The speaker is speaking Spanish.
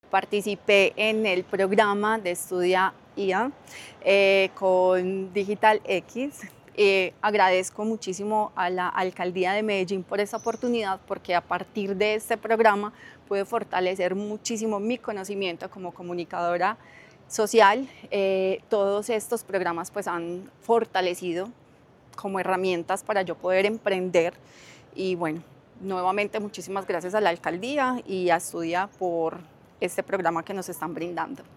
Participé en el programa de Estudia IA con Digital X. Agradezco muchísimo a la Alcaldía de Medellín por esta oportunidad, porque a partir de este programa pude fortalecer muchísimo mi conocimiento como comunicadora social. Todos estos programas pues han fortalecido como herramientas para yo poder emprender. Y bueno, nuevamente muchísimas gracias a la Alcaldía y a Estudia por este programa que nos están brindando.